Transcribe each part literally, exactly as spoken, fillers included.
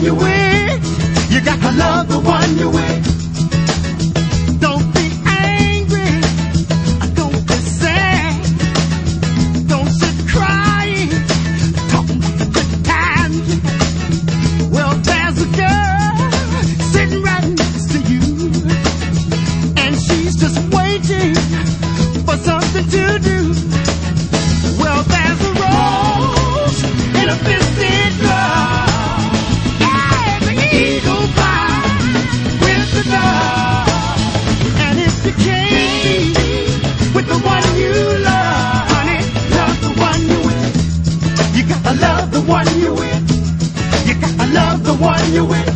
you're with. You got to love the one you're with. Don't be angry. Don't be sad. Don't sit crying. Talking about the good times. Well, there's a girl sitting right next to you, and she's just waiting for something to do. Well, there's a rose in a fisted glove, and the eagle flies with the dove. And if you can't be with the one you love, honey, love the one you're with. You gotta love the one you're with. You gotta love the one you're with.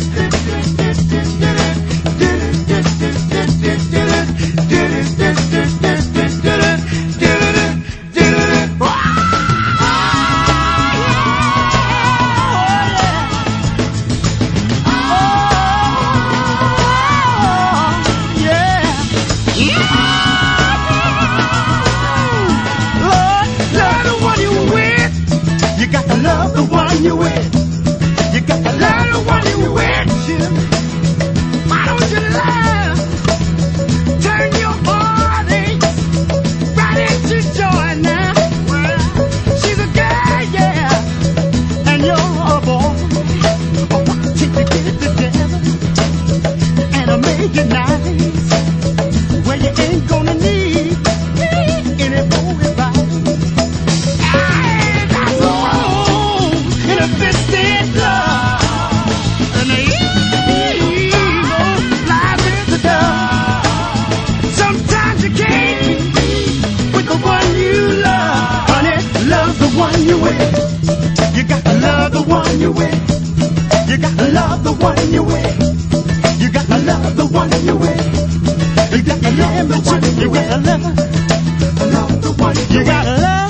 You gotta love the one you're with. You gotta love the one you're with, Jim. Why don't you love? Turn your heartache right into joy now. Well, she's a girl, yeah, and you're a boy. Why don't you get it together and I'll make it nice, where you ain't gonna need any more advice. Fisted love, and the eagle flies with the dove. Sometimes you can't be with the one you love, honey. Love the one you're with. You gotta love the one you're with. You gotta love the one you're with. You gotta love the one you're with. You gotta love the one you're with. You gotta love the one. You gotta love.